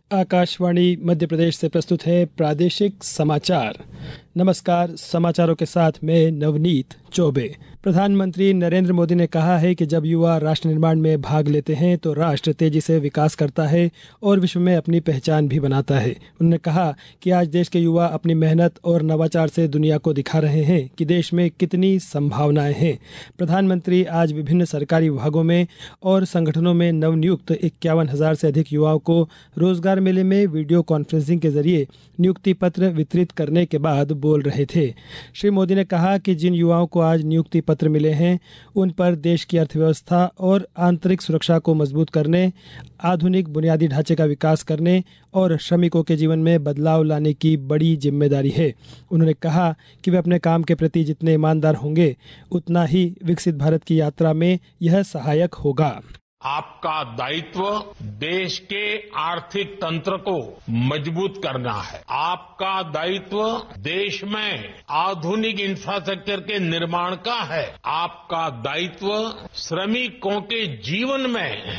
आकाशवाणी मध्य प्रदेश से प्रस्तुत है प्रादेशिक समाचार। नमस्कार, समाचारों के साथ मैं नवनीत चौबे। प्रधानमंत्री नरेंद्र मोदी ने कहा है कि जब युवा राष्ट्र निर्माण में भाग लेते हैं तो राष्ट्र तेजी से विकास करता है और विश्व में अपनी पहचान भी बनाता है। उन्होंने कहा कि आज देश के युवा अपनी मेहनत और नवाचार से दुनिया को दिखा रहे हैं कि देश में कितनी संभावनाएं हैं। प्रधानमंत्री आज विभिन्न सरकारी विभागों में और संगठनों में नवनियुक्त 51,000 से अधिक युवाओं को रोजगार मेले में वीडियो कॉन्फ्रेंसिंग के जरिए नियुक्ति पत्र वितरित करने के बाद बोल रहे थे। श्री मोदी ने कहा कि जिन युवाओं को आज नियुक्ति पत्र मिले हैं उन पर देश की अर्थव्यवस्था और आंतरिक सुरक्षा को मजबूत करने, आधुनिक बुनियादी ढांचे का विकास करने और श्रमिकों के जीवन में बदलाव लाने की बड़ी जिम्मेदारी है। उन्होंने कहा कि वे अपने काम के प्रति जितने ईमानदार होंगे उतना ही विकसित भारत की यात्रा में यह सहायक होगा। आपका दायित्व देश के आर्थिक तंत्र को मजबूत करना है। आपका दायित्व देश में आधुनिक इंफ्रास्ट्रक्चर के निर्माण का है। आपका दायित्व श्रमिकों के जीवन में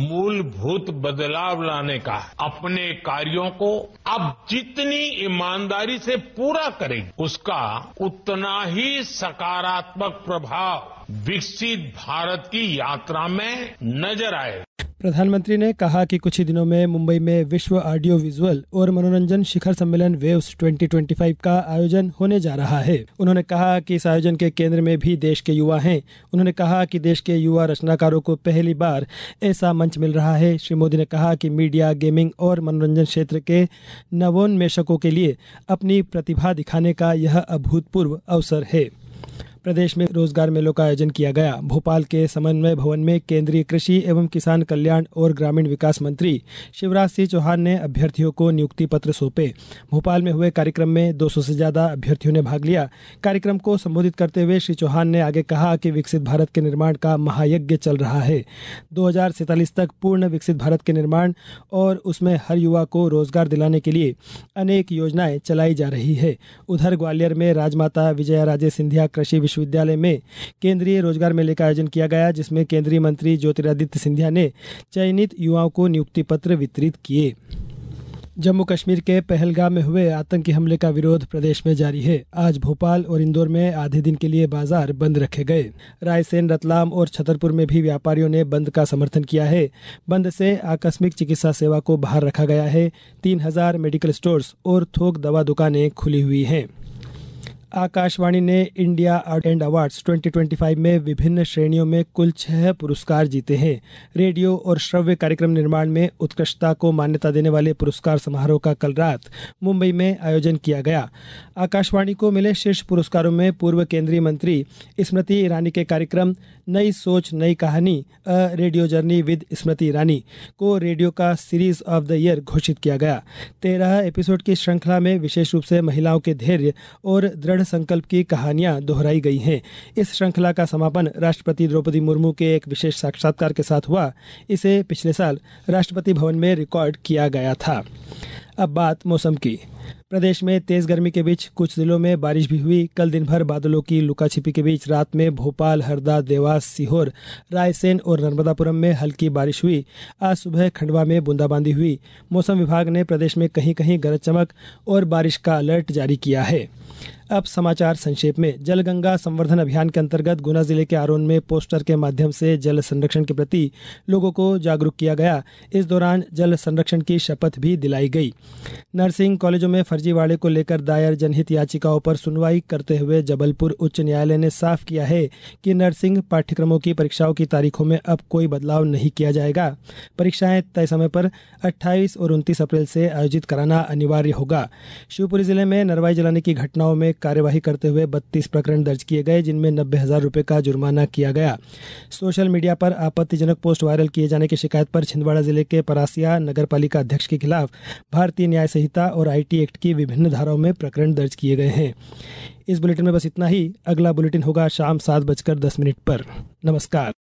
मूलभूत बदलाव लाने का है। अपने कार्यों को अब जितनी ईमानदारी से पूरा करेंगे उसका उतना ही सकारात्मक प्रभाव विकसित भारत की यात्रा में नजर आएगा। प्रधानमंत्री ने कहा कि कुछ ही दिनों में मुंबई में विश्व ऑडियो विजुअल और मनोरंजन शिखर सम्मेलन वेव्स 2025 का आयोजन होने जा रहा है। उन्होंने कहा कि इस आयोजन के केंद्र में भी देश के युवा हैं। उन्होंने कहा कि देश के युवा रचनाकारों को पहली बार ऐसा मंच मिल रहा है। श्री मोदी ने कहा कि मीडिया, गेमिंग और मनोरंजन क्षेत्र के नवोन्मेषकों के लिए अपनी प्रतिभा दिखाने का यह अभूतपूर्व अवसर है। प्रदेश में रोजगार मेलों का आयोजन किया गया। भोपाल के समन्वय भवन में केंद्रीय कृषि एवं किसान कल्याण और ग्रामीण विकास मंत्री शिवराज सिंह चौहान ने अभ्यर्थियों को नियुक्ति पत्र सौंपे। भोपाल में हुए कार्यक्रम में 200 से ज्यादा अभ्यर्थियों ने भाग लिया। कार्यक्रम को संबोधित करते हुए श्री चौहान ने आगे कहा कि विकसित भारत के निर्माण का महायज्ञ चल रहा है। 2047 तक पूर्ण विकसित भारत के निर्माण और उसमें हर युवा को रोजगार दिलाने के लिए अनेक योजनाएं चलाई जा रही है। उधर ग्वालियर में राजमाता विजया राजे सिंधिया कृषि विश्वविद्यालय में केंद्रीय रोजगार मेले का आयोजन किया गया, जिसमें केंद्रीय मंत्री ज्योतिरादित्य सिंधिया ने चयनित युवाओं को नियुक्ति पत्र वितरित किए। जम्मू कश्मीर के पहलगाम में हुए आतंकी हमले का विरोध प्रदेश में जारी है। आज भोपाल और इंदौर में आधे दिन के लिए बाजार बंद रखे गए। रायसेन, रतलाम और छतरपुर में भी व्यापारियों ने बंद का समर्थन किया है। बंद से आकस्मिक चिकित्सा सेवा को बाहर रखा गया है। 3,000 मेडिकल स्टोर्स और थोक दवा दुकानें खुली हुई हैं। आकाशवाणी ने इंडिया आर्ट एंड अवार्ड्स 2025 में विभिन्न श्रेणियों में कुल 6 पुरस्कार जीते हैं। रेडियो और श्रव्य कार्यक्रम निर्माण में उत्कृष्टता को मान्यता देने वाले पुरस्कार समारोह का कल रात मुंबई में आयोजन किया गया। आकाशवाणी को मिले शीर्ष पुरस्कारों में पूर्व केंद्रीय मंत्री स्मृति ईरानी के कार्यक्रम नई सोच नई कहानी a radio journey with Smriti Irani को रेडियो का सीरीज ऑफ द ईयर घोषित किया गया। 13 एपिसोड की श्रृंखला में विशेष रूप से महिलाओं के धैर्य और दृढ़ संकल्प की कहानियां दोहराई गई हैं। इस श्रृंखला का समापन राष्ट्रपति द्रौपदी मुर्मू के एक विशेष साक्षात्कार के साथ हुआ। इसे पिछले साल राष्ट्रपति भवन में रिकॉर्ड किया गया था। अब बात मौसम की। प्रदेश में तेज गर्मी के बीच कुछ जिलों में बारिश भी हुई। कल दिन भर बादलों की लुकाछिपी के बीच रात में भोपाल, हरदा, देवास, सीहोर, रायसेन और नर्मदापुरम में हल्की बारिश हुई। आज सुबह खंडवा में बूंदाबांदी हुई। मौसम विभाग ने प्रदेश में कहीं कहीं गरज चमक और बारिश का अलर्ट जारी किया है। अब समाचार संक्षेप में। जल गंगा संवर्धन अभियान के अंतर्गत गुना जिले के आरोन में पोस्टर के माध्यम से जल संरक्षण के प्रति लोगों को जागरूक किया गया। इस दौरान जल संरक्षण की शपथ भी दिलाई गई। नर्सिंग कॉलेजों में फर्जीवाड़े को लेकर दायर जनहित याचिकाओं पर सुनवाई करते हुए जबलपुर उच्च न्यायालय ने साफ किया है कि नर्सिंग पाठ्यक्रमों की परीक्षाओं की तारीखों में अब कोई बदलाव नहीं किया जाएगा। परीक्षाएं तय समय पर 28 और 29 अप्रैल से आयोजित कराना अनिवार्य होगा। शिवपुरी जिले में नरवाई जलाने की घटनाओं में कार्यवाही करते हुए 32 प्रकरण दर्ज किए गए, जिनमें 90,000 रुपए का जुर्माना किया गया। सोशल मीडिया पर आपत्तिजनक पोस्ट वायरल किए जाने की शिकायत पर छिंदवाड़ा जिले के परासिया नगर पालिका अध्यक्ष के खिलाफ भारतीय न्याय संहिता और IT एक्ट की विभिन्न धाराओं में प्रकरण दर्ज किए गए हैं। इस बुलेटिन में बस इतना ही। अगला बुलेटिन होगा शाम 7:10 पर। नमस्कार।